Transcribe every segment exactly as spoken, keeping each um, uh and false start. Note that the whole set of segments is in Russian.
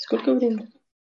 Сколько времени?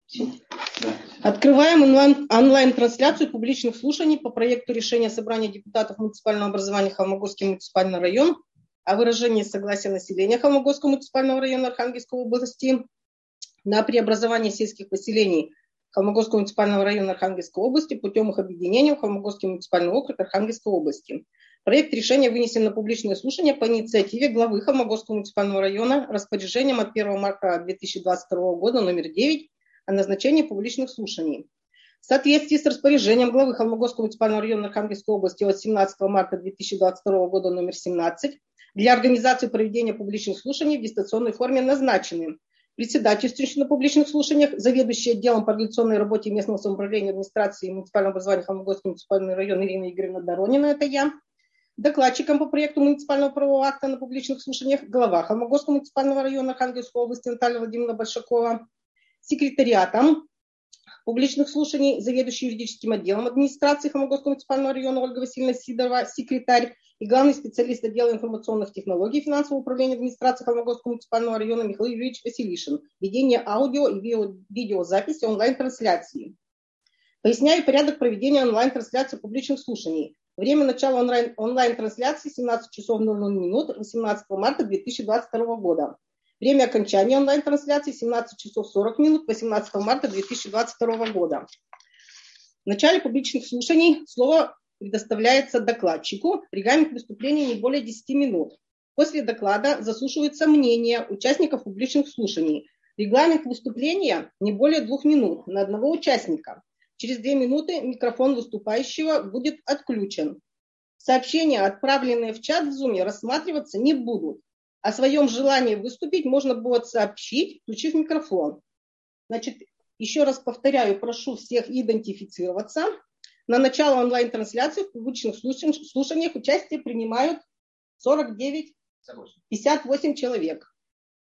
Открываем онлайн, онлайн-трансляцию публичных слушаний по проекту решения собрания депутатов муниципального образования Холмогорский муниципальный район о выражении согласия населения Холмогорского муниципального района Архангельской области на преобразование сельских поселений Холмогорского муниципального района Архангельской области путем их объединения в Холмогорский муниципальный округ Архангельской области. Проект решения вынесен на публичное слушание по инициативе главы Холмогорского муниципального района распоряжением от первого марта две тысячи двадцать второго года номер девять о назначении публичных слушаний. В соответствии с распоряжением главы Холмогорского муниципального района Архангельской области от семнадцатого марта две тысячи двадцать второго года номер семнадцать для организации проведения публичных слушаний в дистанционной форме назначены председательствующий на публичных слушаниях, заведующий отделом по организационной работе местного самоуправления администрации и муниципального образования Холмогорский муниципальный район Ирина Игоревна Доронина, это я, докладчиком по проекту муниципального правового акта на публичных слушаниях глава Холмогорского муниципального района Архангельской области Наталья Владимировна Большакова, секретариатом публичных слушаний, заведующий юридическим отделом администрации Холмогорского муниципального района Ольга Васильевна Сидорова, секретарь и главный специалист отдела информационных технологий и финансового управления администрации Холмогорского муниципального района Михаил Юрьевич Василишин. Ведение аудио и видеозаписи онлайн-трансляции. Поясняю порядок проведения онлайн-трансляции публичных слушаний. Время начала онлайн-трансляции семнадцать часов ноль ноль минут восемнадцатого марта две тысячи двадцать второго года. Время окончания онлайн-трансляции семнадцать часов сорок минут восемнадцатого марта две тысячи двадцать второго года. В начале публичных слушаний слово предоставляется докладчику. Регламент выступления не более десяти минут. После доклада заслушивается мнение участников публичных слушаний. Регламент выступления не более двух минут на одного участника. Через две минуты микрофон выступающего будет отключен. Сообщения, отправленные в чат в Zoom, рассматриваться не будут. О своем желании выступить можно будет сообщить, включив микрофон. Значит, еще раз повторяю, прошу всех идентифицироваться. На начало онлайн-трансляции в публичных слушаниях участие принимают сорок девять пятьдесят восемь человек.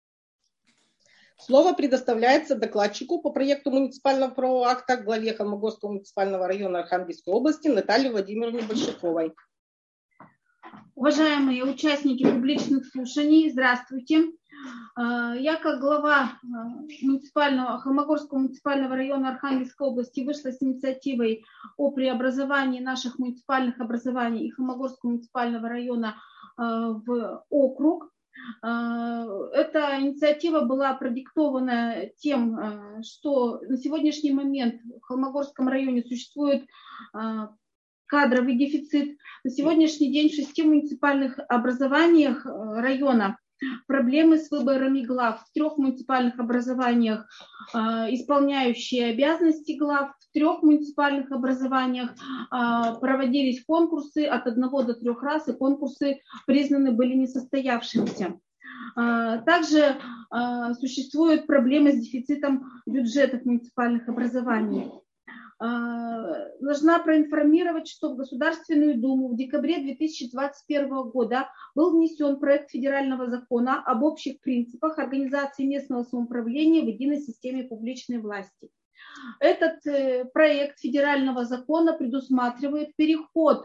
Слово предоставляется докладчику по проекту муниципального правового акта главе Холмогорского муниципального района Архангельской области Наталье Владимировне Большаковой. Уважаемые участники публичных слушаний, здравствуйте. Я как глава муниципального, Холмогорского муниципального района Архангельской области вышла с инициативой о преобразовании наших муниципальных образований и Холмогорского муниципального района в округ. Эта инициатива была продиктована тем, что на сегодняшний момент в Холмогорском районе существует кадровый дефицит. На сегодняшний день в шести муниципальных образованиях района проблемы с выборами глав. В трех муниципальных образованиях э, исполняющие обязанности глав, в трех муниципальных образованиях э, проводились конкурсы от одного до трех раз, и конкурсы признаны были несостоявшимися. Э, также э, существуют проблемы с дефицитом бюджетов муниципальных образований. Должна проинформировать, что в Государственную Думу в декабре две тысячи двадцать первого года был внесен проект федерального закона об общих принципах организации местного самоуправления в единой системе публичной власти. Этот проект федерального закона предусматривает переход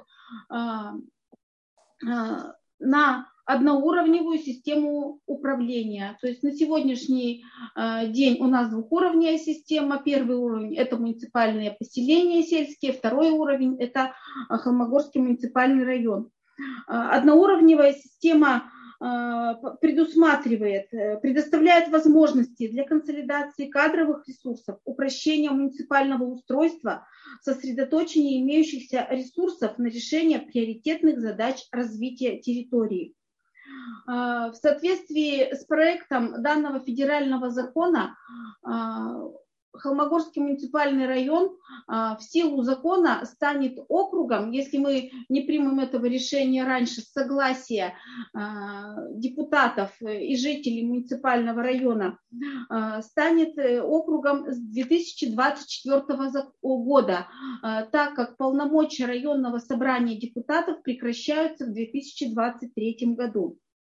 на одноуровневую систему управления. То есть на сегодняшний э, день у нас двухуровневая система. Первый уровень – это муниципальные поселения сельские, второй уровень – это Холмогорский муниципальный район. Э, одноуровневая система э, предусматривает, э, предоставляет возможности для консолидации кадровых ресурсов, упрощения муниципального устройства, сосредоточения имеющихся ресурсов на решение приоритетных задач развития территории. В соответствии с проектом данного федерального закона Холмогорский муниципальный район в силу закона станет округом, если мы не примем этого решения раньше, с согласия депутатов и жителей муниципального района, станет округом с две тысячи двадцать четвёртого года, так как полномочия районного собрания депутатов прекращаются в две тысячи двадцать третьем году.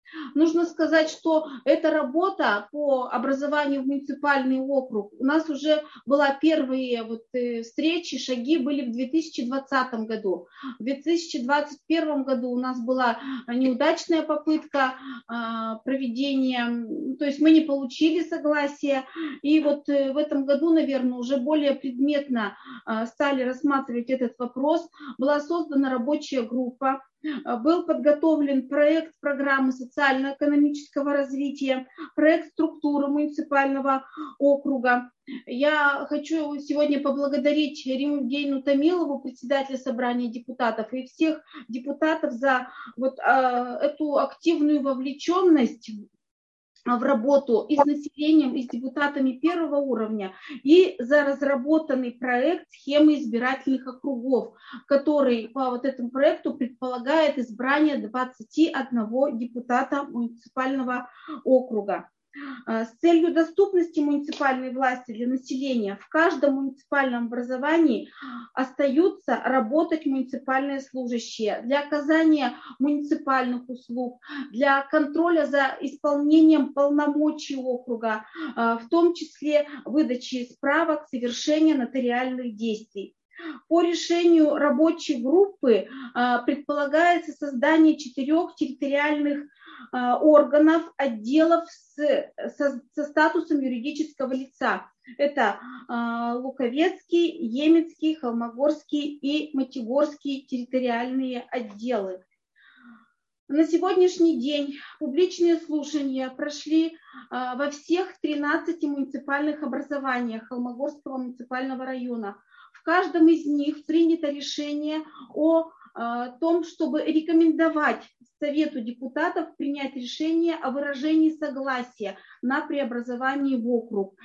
Нужно сказать, что эта работа по образованию в муниципальный округ у нас уже была первые вот встречи, шаги были в две тысячи двадцатом году. В две тысячи двадцать первом году у нас была неудачная попытка проведения, то есть мы не получили согласия. И вот в этом году, наверное, уже более предметно стали рассматривать этот вопрос. Была создана рабочая группа. Был подготовлен проект программы социально-экономического развития, проект структуры муниципального округа. Я хочу сегодня поблагодарить Риму Евгеньевну Томилову, председателя собрания депутатов, и всех депутатов за вот, а, эту активную вовлеченность в работу и с населением, и с депутатами первого уровня, и за разработанный проект схемы избирательных округов, который по вот этому проекту предполагает избрание двадцати одного депутата муниципального округа. С целью доступности муниципальной власти для населения в каждом муниципальном образовании остаются работать муниципальные служащие для оказания муниципальных услуг, для контроля за исполнением полномочий округа, в том числе выдачи справок, совершения нотариальных действий. По решению рабочей группы предполагается создание четырех территориальных органов, отделов с, со, со статусом юридического лица. Это Луковецкий, Емецкий, Холмогорский и Матигорский территориальные отделы. На сегодняшний день публичные слушания прошли во всех тринадцати муниципальных образованиях Холмогорского муниципального района. В каждом из них принято решение о том, чтобы рекомендовать Совету депутатов принять решение о выражении согласия на преобразование в округ.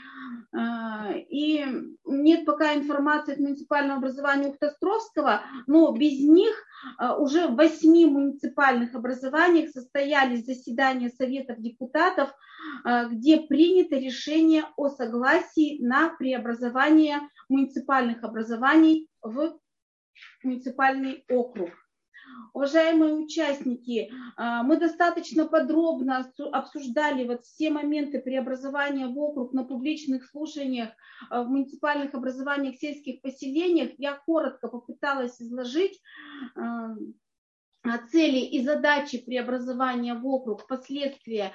И нет пока информации от муниципального образования Ухтостровского, но без них уже в восьми муниципальных образованиях состоялись заседания Советов депутатов, где принято решение о согласии на преобразование муниципальных образований в муниципальный округ. Уважаемые участники, мы достаточно подробно обсуждали вот все моменты преобразования в округ на публичных слушаниях в муниципальных образованиях в сельских поселениях. Я коротко попыталась изложить цели и задачи преобразования в округ, последствия.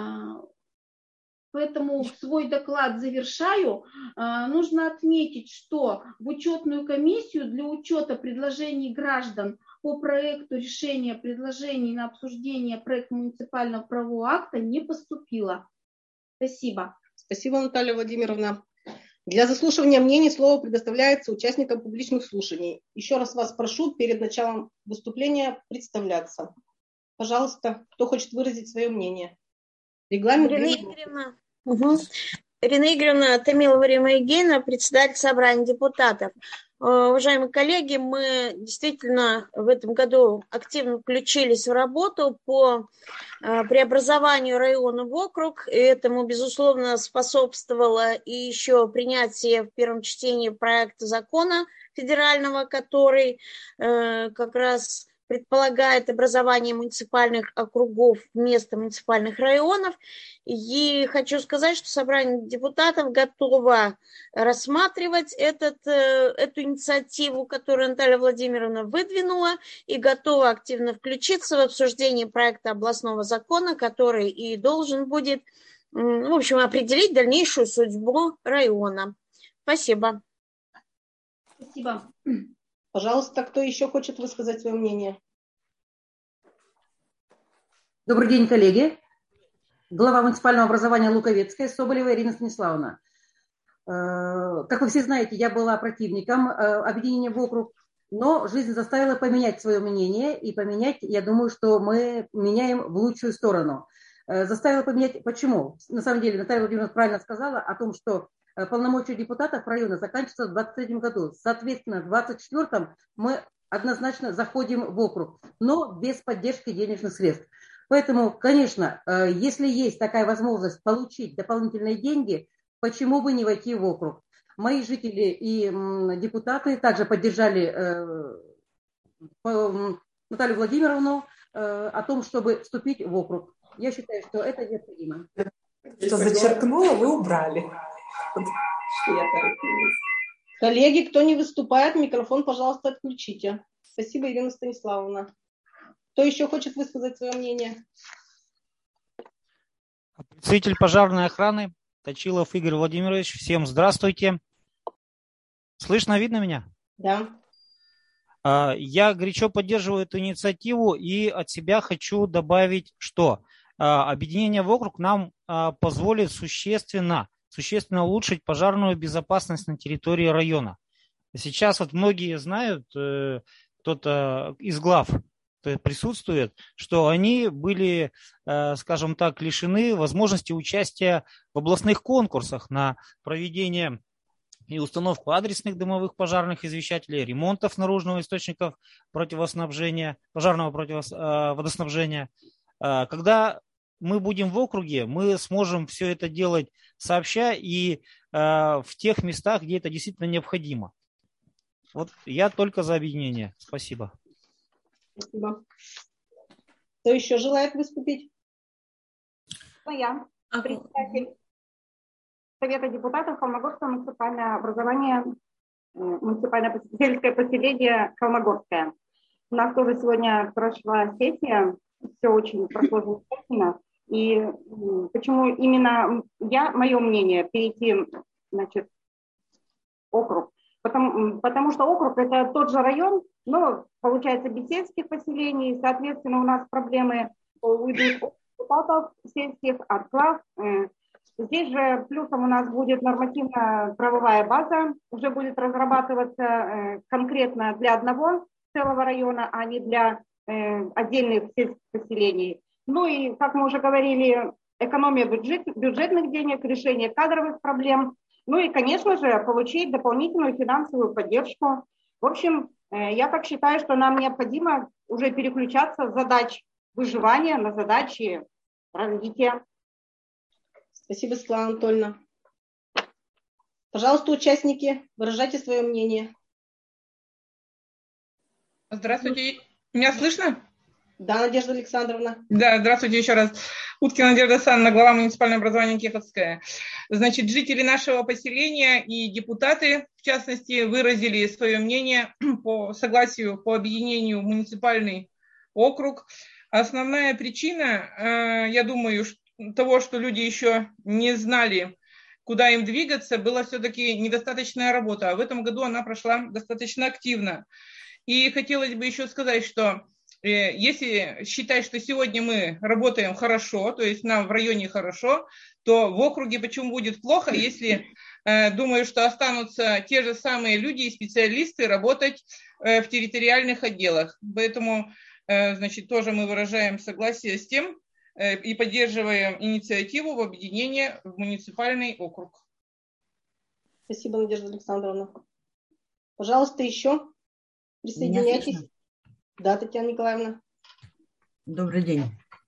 Поэтому свой доклад завершаю. Нужно отметить, что в учетную комиссию для учета предложений граждан по проекту решения предложений на обсуждение проекта муниципального правового акта не поступило. Спасибо. Спасибо, Наталья Владимировна. Для заслушивания мнений слово предоставляется участникам публичных слушаний. Еще раз вас прошу перед началом выступления представляться. Пожалуйста, кто хочет выразить свое мнение. Регламент. Ирина Игоревна. Угу. Ирина Игоревна Томилова Рима Евгеньевна, председатель собрания депутатов. Уважаемые коллеги, мы действительно в этом году активно включились в работу по преобразованию района в округ. И этому, безусловно, способствовало и еще принятие в первом чтении проекта закона федерального, который как раз предполагает образование муниципальных округов вместо муниципальных районов. И хочу сказать, что собрание депутатов готово рассматривать этот, эту инициативу, которую Наталья Владимировна выдвинула, и готова активно включиться в обсуждение проекта областного закона, который и должен будет, в общем, определить дальнейшую судьбу района. Спасибо. Спасибо. Пожалуйста, кто еще хочет высказать свое мнение? Добрый день, коллеги. Глава муниципального образования Луковецкая, Соболева Ирина Станиславовна. Как вы все знаете, я была противником объединения в округ, но жизнь заставила поменять свое мнение, и поменять, я думаю, что мы меняем в лучшую сторону. Заставила поменять, почему? На самом деле, Наталья Владимировна правильно сказала о том, что полномочия депутатов района заканчиваются в двадцать третьем году. Соответственно, в двадцать четвёртом мы однозначно заходим в округ, но без поддержки денежных средств. Поэтому, конечно, если есть такая возможность получить дополнительные деньги, почему бы не войти в округ? Мои жители и депутаты также поддержали Наталью Владимировну о том, чтобы вступить в округ. Я считаю, что это необходимо. Что зачеркнула, вы убрали. Что я торопилась. Коллеги, кто не выступает, микрофон, пожалуйста, отключите. Спасибо, Ирина Станиславовна. Кто еще хочет высказать свое мнение? Представитель пожарной охраны Точилов Игорь Владимирович. Всем здравствуйте. Слышно, видно меня? Да. Я горячо поддерживаю эту инициативу и от себя хочу добавить, что объединение в округ нам позволит существенно, существенно улучшить пожарную безопасность на территории района. Сейчас вот многие знают, кто-то из глав присутствует, что они были, скажем так, лишены возможности участия в областных конкурсах на проведение и установку адресных дымовых пожарных извещателей, ремонтов наружного источников противоснабжения, пожарного противоводоснабжения. Когда мы будем в округе, мы сможем все это делать сообща и в тех местах, где это действительно необходимо. Вот я только за объединение. Спасибо. Спасибо. Кто еще желает выступить? Я, председатель Совета депутатов Холмогорского муниципального образования, муниципальное сельское поселение Холмогорское. У нас тоже сегодня прошла сессия, все очень прошло замечательно. И почему именно я, мое мнение, перейти, значит, округ? Потому, потому что округ – это тот же район, но, получается, без сельских поселений, соответственно, у нас проблемы уйдут от депутатов сельских, от глав. Здесь же плюсом у нас будет нормативно-правовая база, уже будет разрабатываться конкретно для одного целого района, а не для отдельных сельских поселений. Ну и, как мы уже говорили, экономия бюджет, бюджетных денег, решение кадровых проблем. Ну и, конечно же, получить дополнительную финансовую поддержку. В общем, я так считаю, что нам необходимо уже переключаться с задач выживания на задачи развития. Спасибо, Светлана Анатольевна. Пожалуйста, участники, выражайте свое мнение. Здравствуйте. Меня слышно? Да, Надежда Александровна. Да, здравствуйте еще раз. Уткина Надежда Александровна, глава муниципального образования Кеховская. Значит, жители нашего поселения и депутаты, в частности, выразили свое мнение по согласию по объединению в муниципальный округ. Основная причина, я думаю, того, что люди еще не знали, куда им двигаться, была все-таки недостаточная работа. А в этом году она прошла достаточно активно. И хотелось бы еще сказать, что если считать, что сегодня мы работаем хорошо, то есть нам в районе хорошо, то в округе почему будет плохо, если, думаю, что останутся те же самые люди и специалисты работать в территориальных отделах. Поэтому, значит, тоже мы выражаем согласие с тем и поддерживаем инициативу в объединении в муниципальный округ. Спасибо, Надежда Александровна. Пожалуйста, еще присоединяйтесь. Да, Татьяна Николаевна. Добрый день.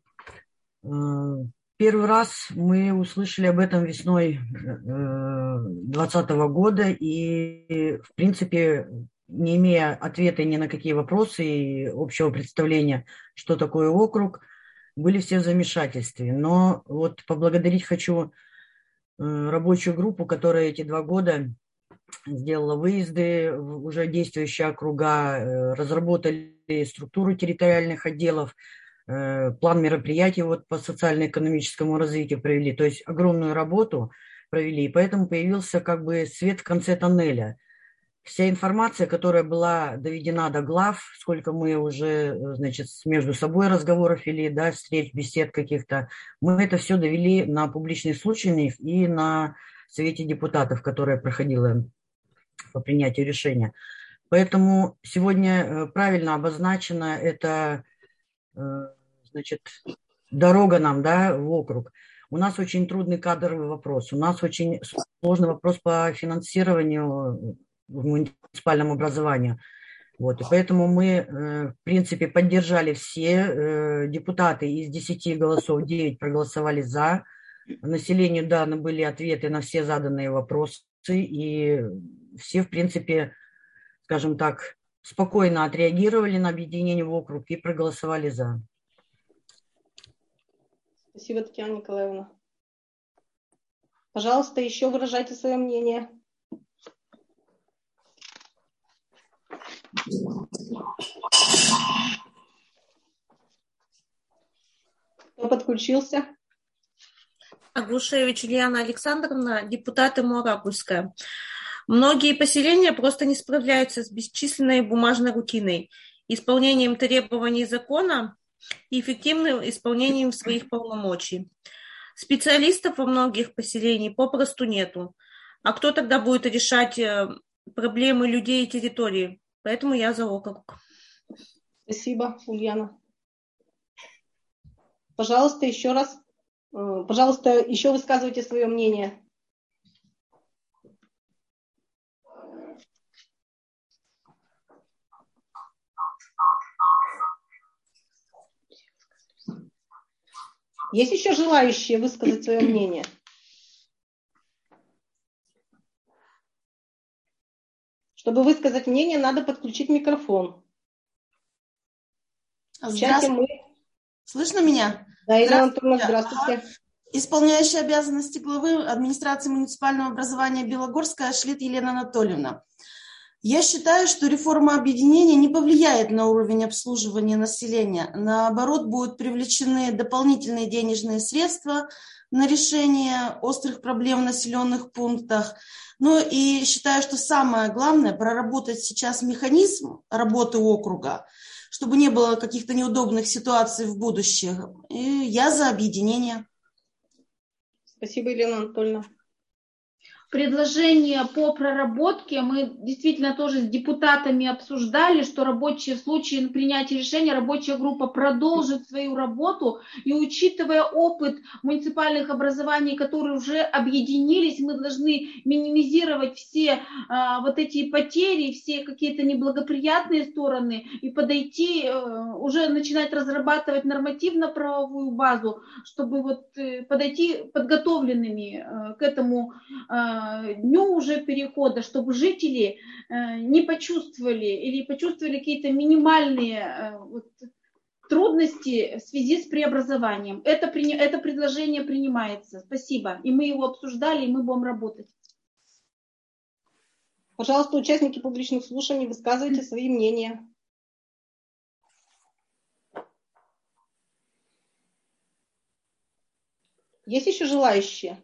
Первый раз мы услышали об этом весной двадцатого года и, в принципе, не имея ответа ни на какие вопросы и общего представления, что такое округ, были все в замешательстве. Но вот поблагодарить хочу рабочую группу, которая эти два года сделала выезды в уже действующие округа, разработали структуру территориальных отделов, план мероприятий вот по социально-экономическому развитию провели. То есть огромную работу провели, и поэтому появился как бы свет в конце тоннеля. Вся информация, которая была доведена до глав, сколько мы уже, значит, между собой разговоров вели, да, встреч, бесед каких-то, мы это все довели на публичных слушаниях и на Совете депутатов, которое проходило по принятию решения. Поэтому сегодня правильно обозначена эта, значит, дорога нам, да, в округ. У нас очень трудный кадровый вопрос, у нас очень сложный вопрос по финансированию в муниципальном образовании. Вот. И поэтому мы, в принципе, поддержали все депутаты из десяти голосов, девять проголосовали за. Населению даны были ответы на все заданные вопросы, и все, в принципе, скажем так, спокойно отреагировали на объединение в округ и проголосовали за. Спасибо, Татьяна Николаевна. Пожалуйста, еще выражайте свое мнение. Кто подключился? Аглушевич Ильяна Александровна, депутат Муарапульская. Многие поселения просто не справляются с бесчисленной бумажной рутиной, исполнением требований закона и эффективным исполнением своих полномочий. Специалистов во многих поселениях попросту нету. А кто тогда будет решать проблемы людей и территории? Поэтому я за округ. Спасибо, Ульяна. Пожалуйста, еще раз. Пожалуйста, еще высказывайте свое мнение. Есть еще желающие высказать свое мнение? Чтобы высказать мнение, надо подключить микрофон. Здравствуйте. Мы... Слышно меня? Да, Елена Анатольевна, здравствуйте. Исполняющая обязанности главы администрации муниципального образования Белогорская Шлит Елена Анатольевна. Я считаю, что реформа объединения не повлияет на уровень обслуживания населения. Наоборот, будут привлечены дополнительные денежные средства на решение острых проблем в населенных пунктах. Ну и считаю, что самое главное – проработать сейчас механизм работы округа, чтобы не было каких-то неудобных ситуаций в будущем. И я за объединение. Спасибо, Елена Анатольевна. Предложение по проработке мы действительно тоже с депутатами обсуждали, что рабочие в случае принятия решения рабочая группа продолжит свою работу, и учитывая опыт муниципальных образований, которые уже объединились, мы должны минимизировать все а, вот эти потери, все какие-то неблагоприятные стороны и подойти, а, уже начинать разрабатывать нормативно-правовую базу, чтобы вот подойти подготовленными а, к этому а, дню уже перехода, чтобы жители не почувствовали или почувствовали какие-то минимальные вот, трудности в связи с преобразованием. Это, это предложение принимается. Спасибо. И мы его обсуждали, и мы будем работать. Пожалуйста, участники публичных слушаний, высказывайте свои мнения. Есть еще желающие?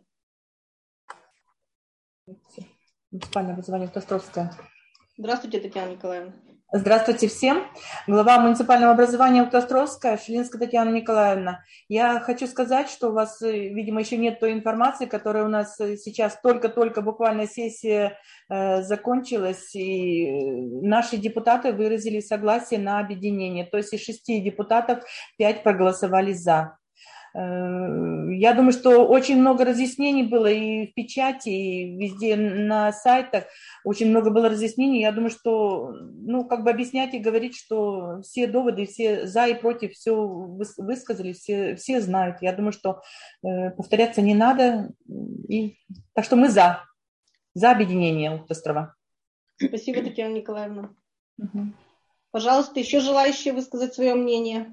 Муниципальное образование Автостровское. Здравствуйте, Татьяна Николаевна. Здравствуйте всем. Глава муниципального образования Автостровская, Шилинская Татьяна Николаевна. Я хочу сказать, что у вас, видимо, еще нет той информации, которая у нас сейчас только-только буквально сессия э, закончилась, и наши депутаты выразили согласие на объединение. То есть из шести депутатов пять проголосовали за. Я думаю, что очень много разъяснений было и в печати, и везде на сайтах. Очень много было разъяснений. Я думаю, что, ну, как бы объяснять и говорить, что все доводы, все за и против, все высказали, все, все знают. Я думаю, что э, повторяться не надо. И... Так что мы за. За объединение острова. Спасибо, Татьяна Николаевна. Угу. Пожалуйста, еще желающие высказать свое мнение.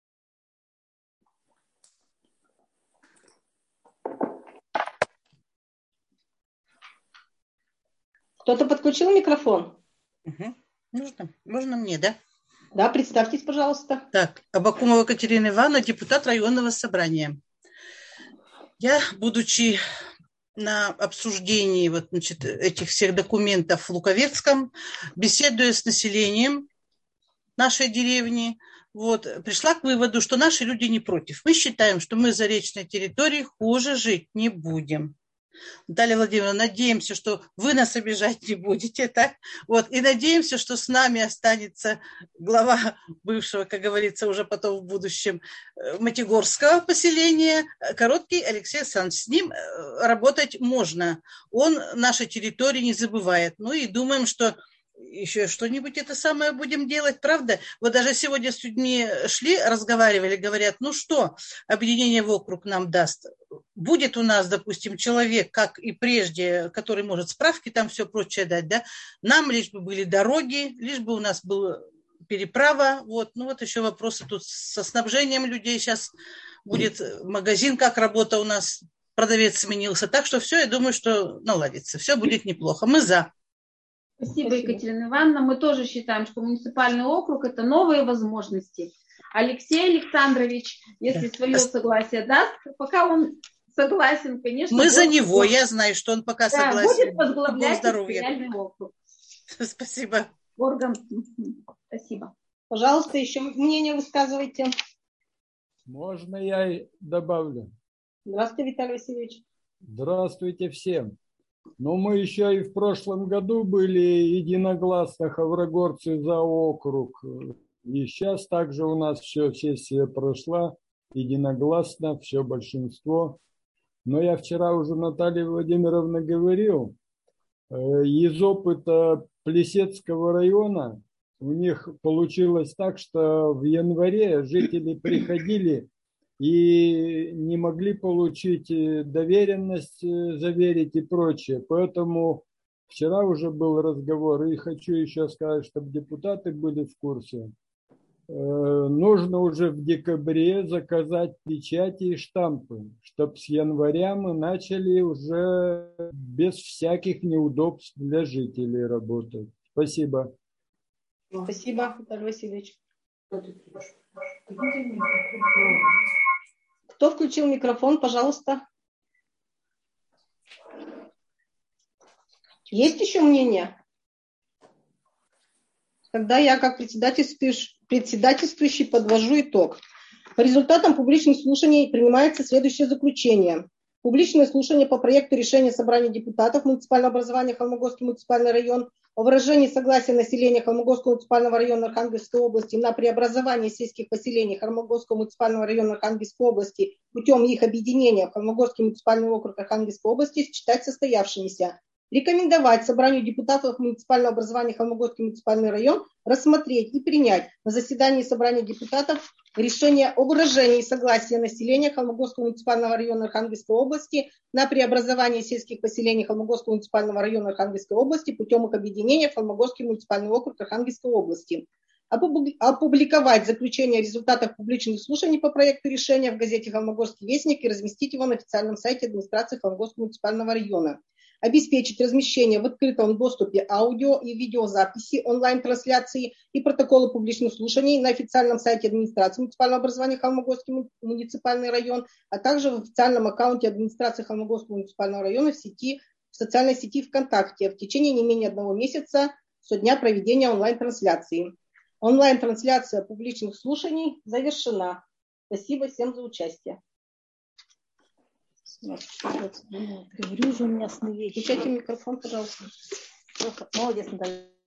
Кто-то подключил микрофон? Угу. Можно? Можно мне, да? Да, представьтесь, пожалуйста. Так, Абакумова Катерина Ивановна, депутат районного собрания. Я, будучи на обсуждении вот, значит, этих всех документов в Луковецком, беседуя с населением нашей деревни, вот, пришла к выводу, что наши люди не против. Мы считаем, что мы за речной территорией хуже жить не будем. Наталья Владимировна, надеемся, что вы нас обижать не будете, так? Вот, и надеемся, что с нами останется глава бывшего, как говорится, уже потом в будущем Матигорского поселения, Короткий Алексей Александрович. С ним работать можно. Он нашей территории не забывает. Ну и думаем, что еще что-нибудь это самое будем делать, правда? Вот даже сегодня с людьми шли, разговаривали, говорят, ну что, объединение в округ нам даст? Будет у нас, допустим, человек, как и прежде, который может справки там все прочее дать, да? Нам лишь бы были дороги, лишь бы у нас был переправа. Вот. Ну вот еще вопросы тут со снабжением людей. Сейчас будет магазин, как работа у нас, продавец сменился. Так что все, я думаю, что наладится. Все будет неплохо. Мы за. Спасибо, Спасибо, Екатерина Ивановна. Мы тоже считаем, что муниципальный округ – это новые возможности. Алексей Александрович, если свое согласие даст, пока он согласен, конечно. Мы за него, будет, я знаю, что он пока да, согласен. Будет возглавлять территориальный округ. Спасибо. Орган. Спасибо. Пожалуйста, еще мнение высказывайте. Можно я добавлю? Здравствуйте, Виталий Васильевич. Здравствуйте всем. Но мы еще и в прошлом году были единогласно хаврогорцы за округ. И сейчас также у нас все, сессия прошла единогласно, все большинство. Но я вчера уже Наталье Владимировне говорил, из опыта Плесецкого района у них получилось так, что в январе жители приходили и не могли получить доверенность, заверить и прочее. Поэтому вчера уже был разговор, и хочу еще сказать, чтобы депутаты были в курсе. Нужно уже в декабре заказать печати и штампы, чтобы с января мы начали уже без всяких неудобств для жителей работать. Спасибо. Спасибо, Виталий Васильевич. Кто включил микрофон, пожалуйста? Есть еще мнение? Тогда я, как председательствующий, председательствующий, подвожу итог. По результатам публичных слушаний принимается следующее заключение. Публичное слушание по проекту решения собрания депутатов муниципального образования Холмогорский муниципальный район о выражении согласия населения Холмогорского муниципального района Архангельской области на преобразование сельских поселений Холмогорского муниципального района Архангельской области путем их объединения в Холмогорский муниципальный округ Архангельской области считать состоявшимися. Рекомендовать собранию депутатов муниципального образования Холмогорский муниципальный район рассмотреть и принять на заседании собрания депутатов решение о выражении согласия населения Холмогорского муниципального района Архангельской области на преобразование сельских поселений Холмогорского муниципального района Архангельской области путем их объединения в Холмогорский муниципальный округ Архангельской области. Опубликовать заключение результатов публичных слушаний по проекту решения в газете «Холмогорский вестник» и разместить его на официальном сайте администрации Холмогорского муниципального района. Обеспечить размещение в открытом доступе аудио и видеозаписи онлайн-трансляции и протоколы публичных слушаний на официальном сайте администрации муниципального образования Холмогорский муниципальный район, а также в официальном аккаунте администрации Холмогорского муниципального района в сети, в социальной сети ВКонтакте в течение не менее одного месяца со дня проведения онлайн-трансляции. Онлайн-трансляция публичных слушаний завершена. Спасибо всем за участие. Говорю же, у меня сны. Включайте микрофон, пожалуйста. Молодец, Наталья.